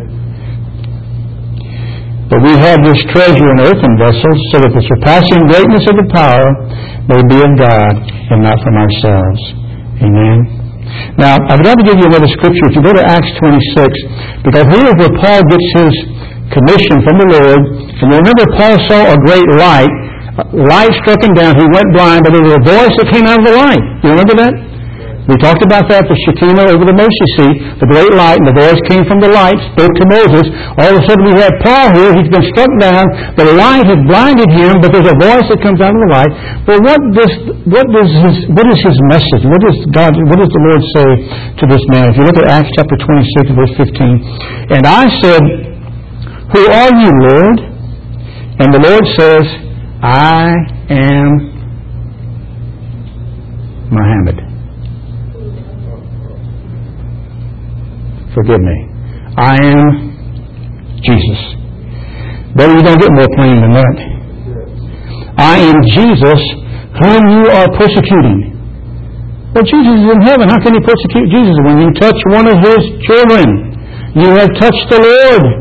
But we have this treasure in earthen vessels so that the surpassing greatness of the power may be of God and not from ourselves. Amen. Now, I'd like to give you another scripture. If you go to Acts twenty-six, because here is where Paul gets his commission from the Lord. And you remember Paul saw a great light. Light struck him down. He went blind, but there was a voice that came out of the light. You remember that? We talked about that, the Shekinah over the mercy seat, the great light, and the voice came from the light, spoke to Moses. All of a sudden we have Paul here. He's been struck down. The light has blinded him, but there's a voice that comes out of the light. Well, what does what does his what is his message? What does God? What does the Lord say to this man? If you look at Acts chapter twenty-six, verse fifteen, and I said, "Who are you, Lord?" And the Lord says, I am Muhammad. Forgive me. I am Jesus. Brother, you don't get more plain than that. I am Jesus whom you are persecuting. Well, Jesus is in heaven. How can you persecute Jesus? When you touch one of His children, you have touched the Lord.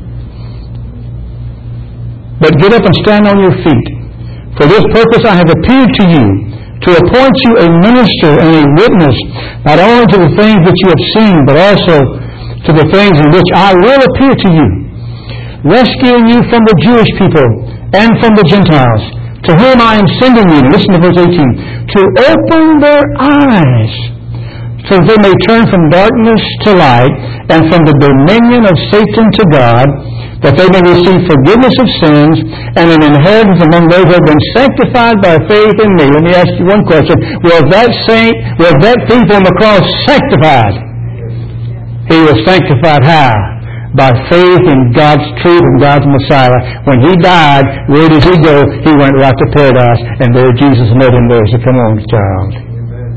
But get up and stand on your feet. For this purpose I have appeared to you, to appoint you a minister and a witness, not only to the things which you have seen, but also to the things in which I will appear to you, rescuing you from the Jewish people and from the Gentiles, to whom I am sending you. Listen to verse eighteen. To open their eyes, so that they may turn from darkness to light, and from the dominion of Satan to God, that they may receive forgiveness of sins and an inheritance among those who have been sanctified by faith in me. Let me ask you one question. Was that saint, was that thief on the cross sanctified? He was sanctified how? By faith in God's truth and God's Messiah. When He died, where did He go? He went right to paradise, and there Jesus met Him there. So come on, child.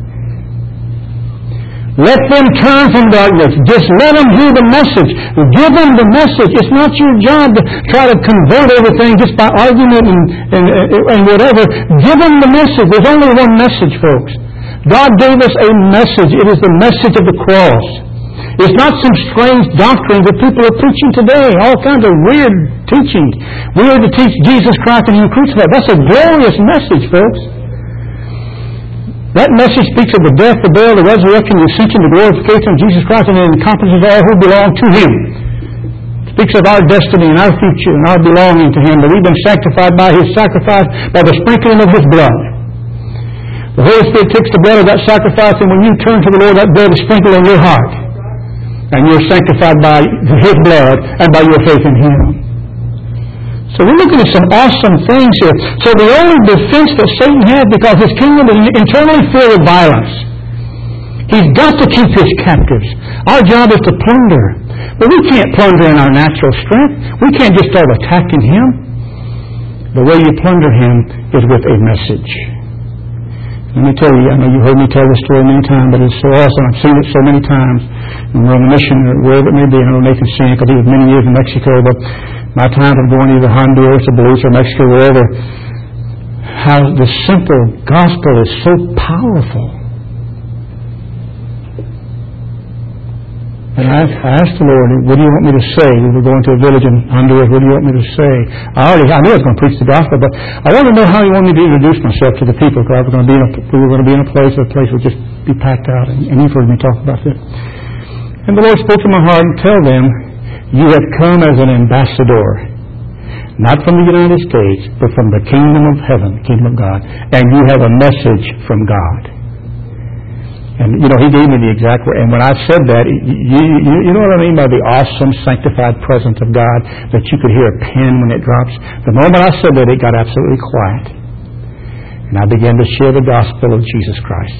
Let them turn from darkness. Just let them hear the message. Give them the message. It's not your job to try to convert everything just by argument and, and, and whatever. Give them the message. There's only one message, folks. God gave us a message. It is the message of the cross. It's not some strange doctrine that people are preaching today. All kinds of weird teachings. We are to teach Jesus Christ and Him crucified. That's a glorious message, folks. That message speaks of the death, the burial, the resurrection, the ascension, the glorification of Jesus Christ, and it encompasses all who belong to Him. It speaks of our destiny and our future and our belonging to Him, that we've been sanctified by His sacrifice, by the sprinkling of His blood. The Holy Spirit takes the blood of that sacrifice, and when you turn to the Lord, that blood is sprinkled in your heart. And you're sanctified by His blood and by your faith in Him. So we're looking at some awesome things here. So the only defense that Satan has, because his kingdom is internally filled with violence, he's got to keep his captives. Our job is to plunder. But we can't plunder in our natural strength. We can't just start attacking him. The way you plunder him is with a message. Let me tell you, I know you've heard me tell this story many times, but it's so awesome. I've seen it so many times. When we're on a mission, or wherever it may be. I know Nathan seen it because he was many years in Mexico, but my time of going either Honduras or Belize or Mexico, wherever, how the simple gospel is so powerful. And I asked the Lord, what do you want me to say? We were going to a village in Honduras. What do you want me to say? I already, I knew I was going to preach the gospel, but I wanted to know how He wanted me to introduce myself to the people, because I was going to be in a, we were going to be in a place where the place would just be packed out. And, and you've heard me talk about this. And the Lord spoke to my heart and tell them, you have come as an ambassador, not from the United States, but from the kingdom of heaven, the kingdom of God, and you have a message from God. And, you know, he gave me the exact word. And when I said that, you, you, you know what I mean by the awesome, sanctified presence of God, that you could hear a pin when it drops? The moment I said that, it got absolutely quiet. And I began to share the gospel of Jesus Christ.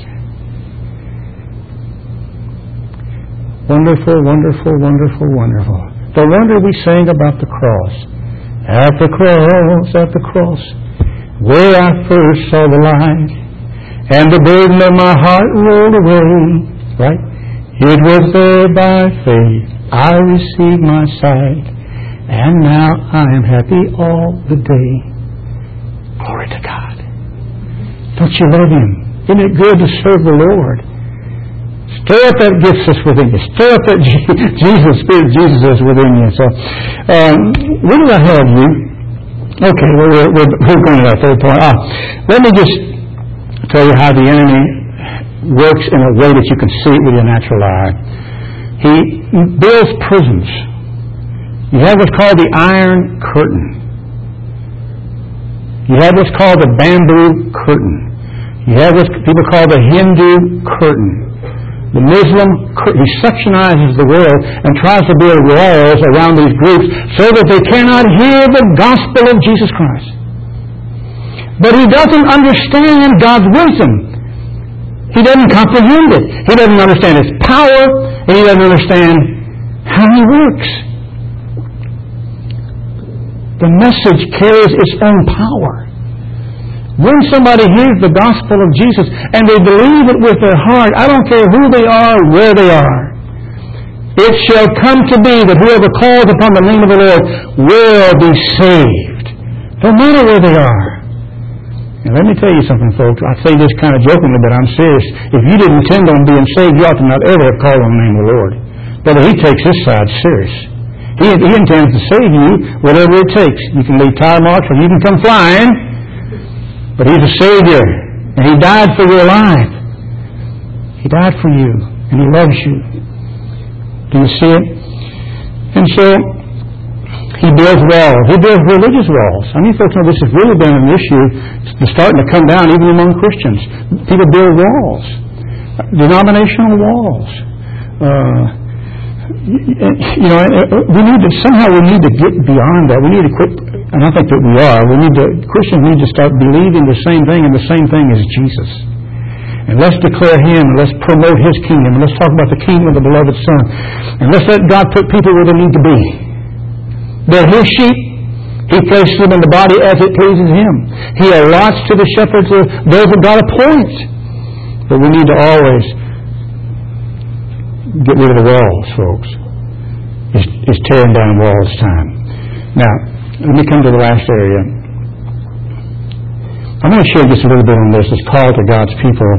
Wonderful, wonderful, wonderful, wonderful. The wonder we sang about the cross. At the cross, at the cross, where I first saw the light, and the burden of my heart rolled away, right? It was there by faith I received my sight, and now I am happy all the day. Glory to God. Don't you love Him? Isn't it good to serve the Lord? Stir up that gift that's within you. Stir up that Jesus Spirit Jesus is within you. So, um, where do I have you? Okay, well, we're, we're, we're going to that third point. Ah, let me just tell you how the enemy works in a way that you can see it with your natural eye. He builds prisons. You have what's called the Iron Curtain. You have what's called the Bamboo Curtain. You have what people call the Hindu Curtain. The Muslim curtain. He sectionizes the world and tries to build walls around these groups so that they cannot hear the gospel of Jesus Christ. But he doesn't understand God's wisdom. He doesn't comprehend it. He doesn't understand its power, and he doesn't understand how He works. The message carries its own power. When somebody hears the gospel of Jesus and they believe it with their heart, I don't care who they are, where they are, it shall come to be that whoever calls upon the name of the Lord will be saved, no matter where they are. And let me tell you something, folks. I say this kind of jokingly, but I'm serious. If you didn't intend on being saved, you ought to not ever have called on the name of the Lord. Brother, He takes His side serious. He, he intends to save you, whatever it takes. You can leave tire marks or you can come flying, but He's a Savior, and He died for your life. He died for you, and He loves you. Do you see it? And so, He builds walls. He builds religious walls. I mean, folks know this has really been an issue. It's starting to come down even among Christians. People build walls, denominational walls. Uh, you know, we need to somehow we need to get beyond that. We need to quit, and I think that we are. We need to Christians need to start believing the same thing, and the same thing is Jesus. And let's declare Him, and let's promote His kingdom, and let's talk about the kingdom of the beloved Son, and let's let God put people where they need to be. They're His sheep. He places them in the body as it pleases Him. He allots to the shepherds those that God appoints. But we need to always get rid of the walls, folks. It's, it's tearing down walls time. Now, let me come to the last area. I'm going to share just a little bit on this. It's called to God's people.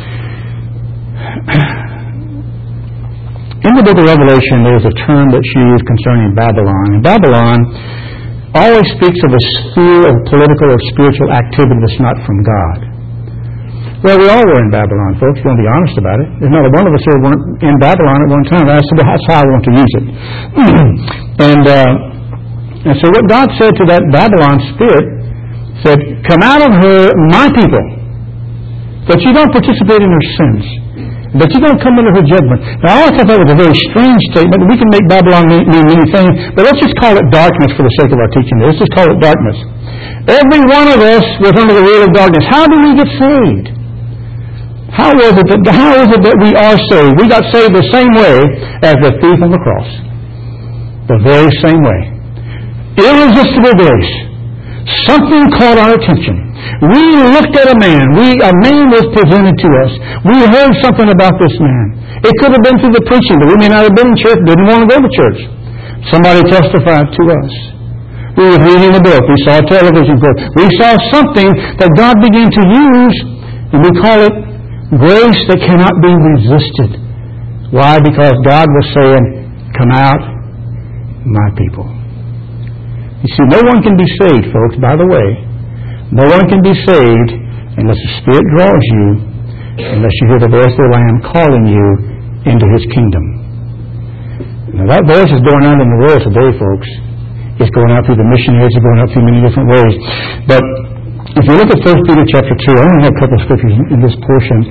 In the book of Revelation, there's a term that's used concerning Babylon. And Babylon always speaks of a sphere of political or spiritual activity that's not from God. Well, we all were in Babylon, folks. We're going to be honest about it. There's not a one of us here who weren't in Babylon at one time. That's how I want to use it. and, uh, and so what God said to that Babylon spirit said, come out of her, my people, but you don't participate in her sins. But you don't come under her judgment. Now, I always thought that was a very strange statement. We can make Babylon mean, mean many things, but let's just call it darkness for the sake of our teaching. Let's just call it darkness. Every one of us was under the rule of darkness. How do we get saved? How was it that, how is it that we are saved? We got saved the same way as the thief on the cross. The very same way. Irresistible grace. Something caught our attention. We looked at a man. We, a man was presented to us. We heard something about this man. It could have been through the preaching, but we may not have been in church, didn't want to go to church. Somebody testified to us. We were reading a book. We saw a television program. We saw something that God began to use, and we call it grace that cannot be resisted. Why? Because God was saying, come out, my people. You see, no one can be saved, folks, by the way. No one can be saved unless the Spirit draws you, unless you hear the voice of the Lamb calling you into His kingdom. Now, that voice is going out in the world today, folks. It's going out through the missionaries. It's going out through many different ways. But if you look at First Peter chapter two, I only have a couple of scriptures in this portion.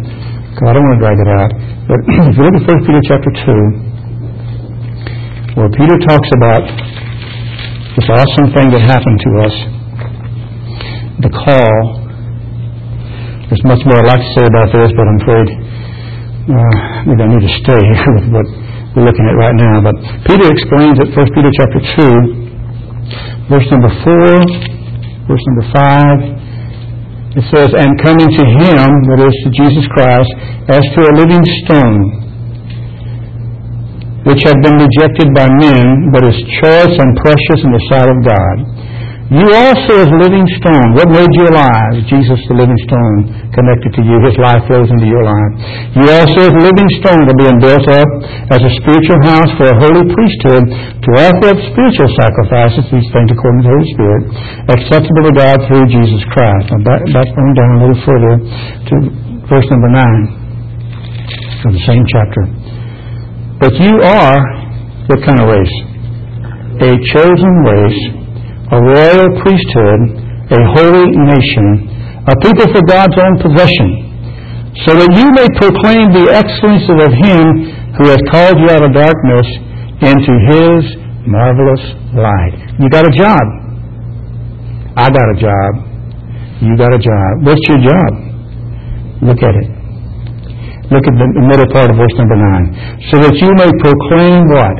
because I don't want to drag it out. But if you look at First Peter chapter two, where Peter talks about this awesome thing that happened to us, the call. There's much more I'd like to say about this, but I'm afraid uh, maybe I need to stay here with what we're looking at right now. But Peter explains at First Peter chapter two, verse number four, verse number five. It says, "And coming to Him," that is to Jesus Christ, "as to a living stone, which had been rejected by men, but is choice and precious in the sight of God. You also as living stone." What made you alive? Jesus, the living stone, connected to you. His life flows into your life. "You also as living stone are being built up as a spiritual house for a holy priesthood, to offer up spiritual sacrifices," these things according to the Holy Spirit, "acceptable to God through Jesus Christ." Now back, back on down a little further to verse number nine of the same chapter. "But you are," what kind of race? "A chosen race, a royal priesthood, a holy nation, a people for God's own possession, so that you may proclaim the excellences of Him who has called you out of darkness into His marvelous light." You got a job. I got a job. You got a job. What's your job? Look at it. Look at the middle part of verse number nine. "So that you may proclaim" what?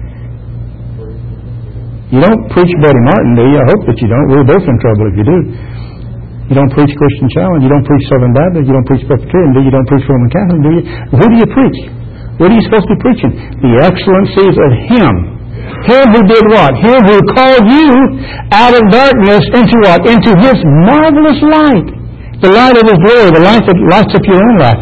You don't preach Buddy Martin, do you? I hope that you don't. We're both in trouble if you do. You don't preach Christian Challenge. You don't preach Southern Baptist. You don't preach Presbyterian, do you? You don't preach Roman Catholic, do you? Who do you preach? What are you supposed to be preaching? The excellencies of Him. Him who did what? Him who called you out of darkness into what? Into His marvelous light. The light of His glory, the light that lights up your own life.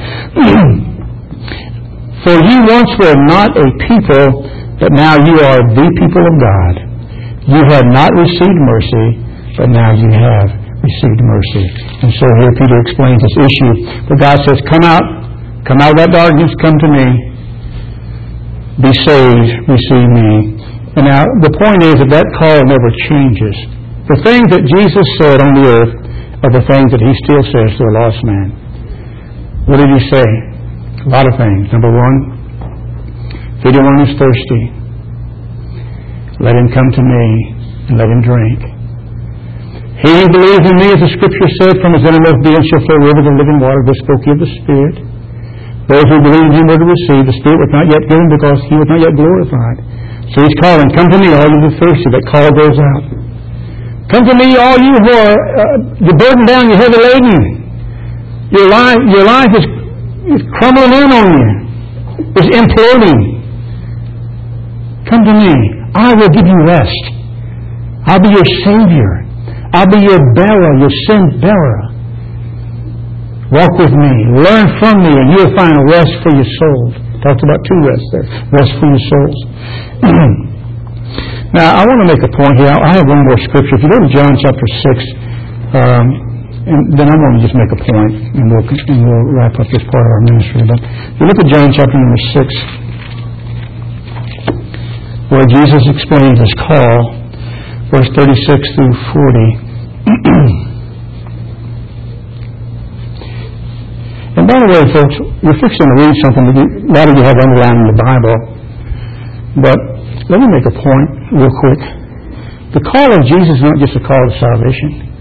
"For you once were not a people, but now you are the people of God. You had not received mercy, but now you have received mercy." And so here Peter explains this issue. But God says, come out, come out of that darkness, come to me. Be saved, receive me. And now the point is that that call never changes. The things that Jesus said on the earth are the things that He still says to a lost man. What did He say? A lot of things. Number one, if anyone is thirsty, let him come to me and let him drink. "He who believes in me," as the Scripture said, "from his innermost being shall flow rivers of living water." This spoke of the Spirit. "Those who believe in Him were to receive. The Spirit was not yet given because He was not yet glorified." So He's calling, "Come to me, all you who are thirsty." That call goes out. "Come to me, all you who are uh, you're burdened down, you're heavy laden. Your life, your life is, is crumbling in on you. It's imploding. Come to me. I will give you rest. I'll be your Savior. I'll be your bearer, your sin bearer. Walk with me. Learn from me, and you'll find rest for your souls." Talked about two rests there. Rest for your souls. Now, I want to make a point here. I have one more scripture. If you go to John chapter six, um, and then I want to just make a point, and we'll, and we'll wrap up this part of our ministry. But if you look at John chapter number six, where Jesus explains His call, verse thirty-six through forty. And by the way, folks, we're fixing to read something that you, a lot of you have underlined in the Bible. But let me make a point real quick. The call of Jesus is not just a call to salvation.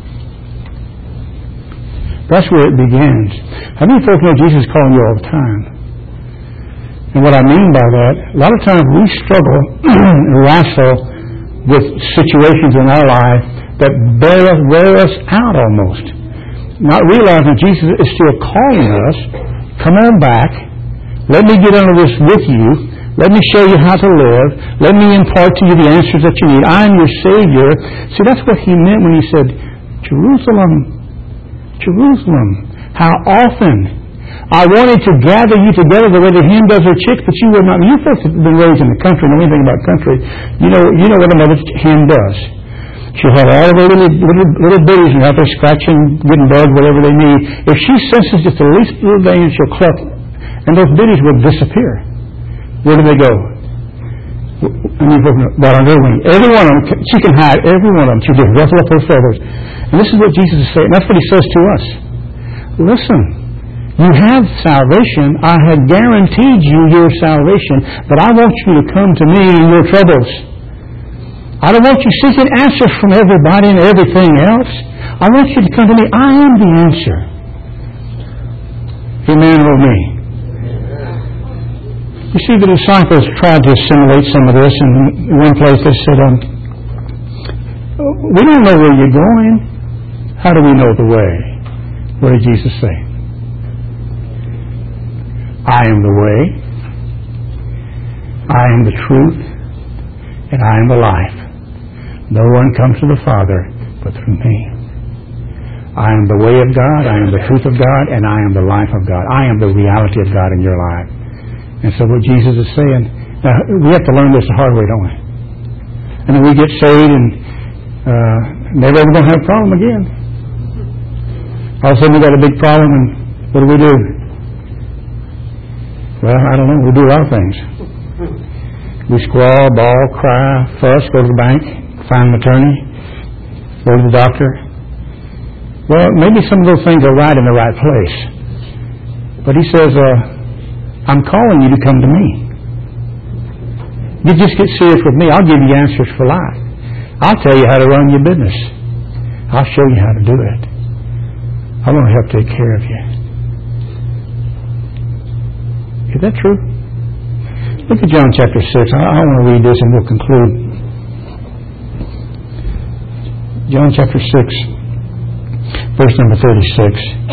That's where it begins. How many folks know Jesus is calling you all the time? And what I mean by that, a lot of times we struggle and wrestle with situations in our life that bear us, wear us out almost. Not realizing Jesus is still calling us, come on back, let me get under this with you, let me show you how to live, let me impart to you the answers that you need. I'm your Savior. See, that's what He meant when He said, Jerusalem, Jerusalem, how often I wanted to gather you together the way the hen does her chicks, but you would not. You folks have been raised in the country, know anything about country. You know, you know what a mother hen does. She'll have all of her little, little, little bitties and out there scratching, getting bugs, whatever they need. If she senses just the least little thing, she'll cluck, and those bitties will disappear. Where do they go? I mean, right on their wing. Every one of them, she can hide every one of them. She'll just ruffle up her feathers. And this is what Jesus is saying. That's what He says to us. Listen. You have salvation. I have guaranteed you your salvation, but I want you to come to me in your troubles. I don't want you seeking answers from everybody and everything else. I want you to come to me. I am the answer. Amen or me. You see, the disciples tried to assimilate some of this, and in one place they said, um, we don't know where you're going. How do we know the way? What did Jesus say? I am the way, I am the truth, and I am the life. No one comes to the Father but through me. I am the way of God, I am the truth of God, and I am the life of God. I am the reality of God in your life. And so what Jesus is saying, now we have to learn this the hard way, don't we? And then we get saved and uh, never ever going to have a problem again. All of a sudden we got a big problem, and what do we do? Well, I don't know. We do a lot of things. We squall, bawl, cry, fuss, go to the bank, find an attorney, go to the doctor. Well, maybe some of those things are right in the right place. But he says, uh, I'm calling you to come to me. You just get serious with me. I'll give you answers for life. I'll tell you how to run your business. I'll show you how to do it. I want to help take care of you. Is that true? Look at John chapter six. I, I want to read this and we'll conclude. John chapter six, verse number thirty-six.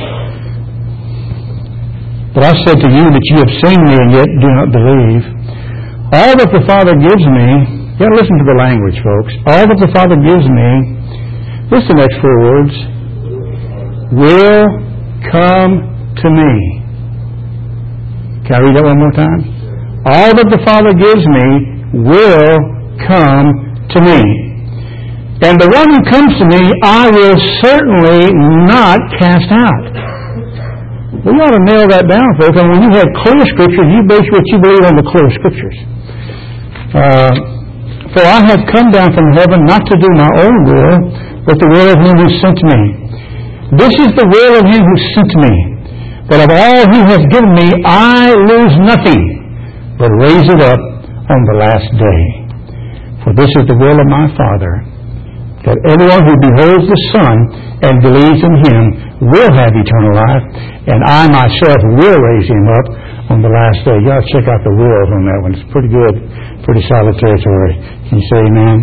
But I said to you that you have seen me and yet do not believe. All that the Father gives me, you got to listen to the language, folks. All that the Father gives me, this is the next four words, will come to me. Can I read that one more time? All that the Father gives me will come to me. And the one who comes to me, I will certainly not cast out. We ought to nail that down, folks. And when you have clear Scriptures, you base what you believe on the clear Scriptures. Uh, For I have come down from heaven not to do my own will, but the will of Him who sent me. This is the will of Him who sent me, that of all He has given me, I lose nothing, but raise it up on the last day. For this is the will of my Father, that everyone who beholds the Son and believes in Him will have eternal life, and I myself will raise him up on the last day. You ought to check out the wills on that one. It's pretty good, pretty solid territory. Can you say amen?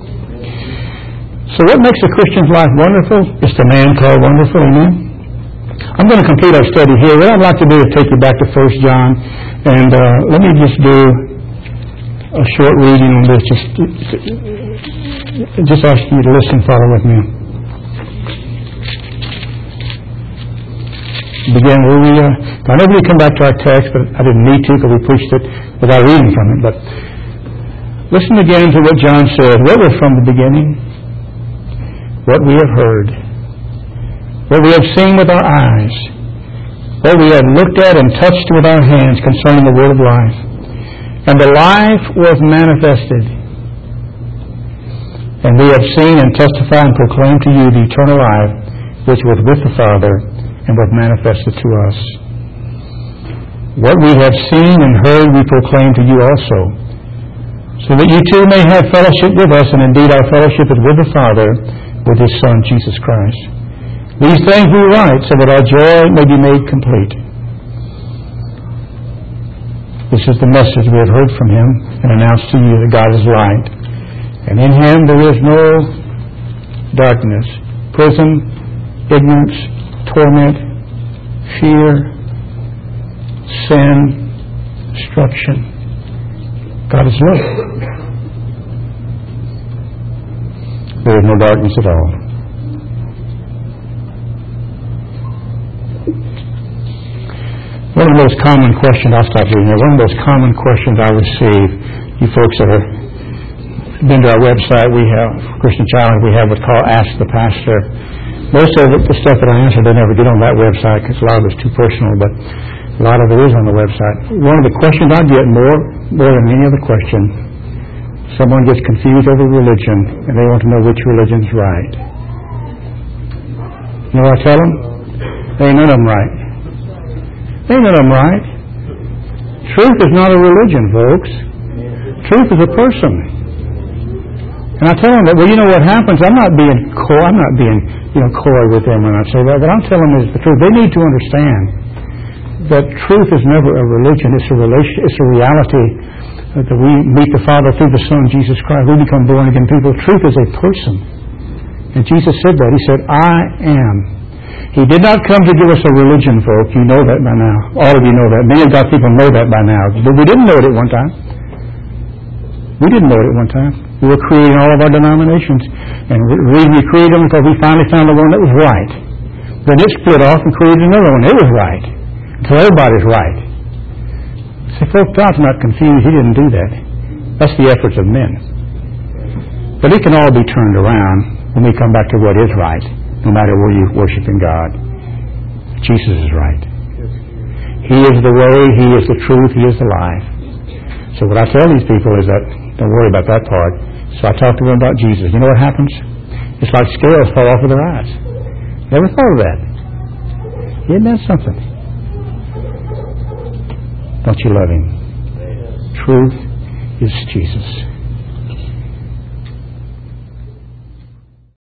So what makes a Christian's life wonderful? It's the man called wonderful, amen? I'm going to complete our study here. What I'd like to do is take you back to First John, and uh, let me just do a short reading on this. Just, just ask you to listen, follow with me. Begin where we, uh, I never did come back to our text, but I didn't need to because we preached it without reading from it. But listen again to what John said. What was from the beginning? What we have heard. What we have seen with our eyes. What we have looked at and touched with our hands concerning the word of life. And the life was manifested. And we have seen and testified and proclaimed to you the eternal life which was with the Father and was manifested to us. What we have seen and heard we proclaim to you also, so that you too may have fellowship with us, and indeed our fellowship is with the Father, with His Son, Jesus Christ. These things we write so that our joy may be made complete. This is the message we have heard from Him and announced to you, that God is light, and in Him there is no darkness, prison, ignorance, torment, fear, sin, destruction. God is love. There is no darkness at all. One of the most common questions, I'll stop reading here, one of the most common questions I receive, you folks that have been to our website, we have, Christian Challenge, we have what's called Ask the Pastor. Most of the stuff that I answer, they never get on that website because a lot of it's too personal, but a lot of it is on the website. One of the questions I get more, more than any other question, someone gets confused over religion and they want to know which religion's right. You know what I tell them? There ain't none of them right. Ain't none of them right. Truth is not a religion, folks. Truth is a person. And I tell them that, well, you know what happens? I'm not being coy, I'm not being, you know, coy with them when I say that, but I'm telling them is the truth. They need to understand that truth is never a religion. It's a relation, it's a reality that we meet the Father through the Son, Jesus Christ. We become born again people. Truth is a person. And Jesus said that. He said, I am. He did not come to give us a religion, folks. You know that by now. All of you know that. Many of God's people know that by now. But we didn't know it at one time. We didn't know it at one time. We were creating all of our denominations. And the reason we created them because we finally found the one that was right. Then it split off and created another one. It was right. Until everybody's right. See, folks, God's not confused. He didn't do that. That's the efforts of men. But it can all be turned around when we come back to what is right, no matter where you're worshiping God. Jesus is right. He is the way, He is the truth, He is the life. So what I tell these people is that, don't worry about that part. So I talk to them about Jesus. You know what happens? It's like scales fall off of their eyes. Never thought of that. Isn't that something? Don't you love Him? Truth is Jesus.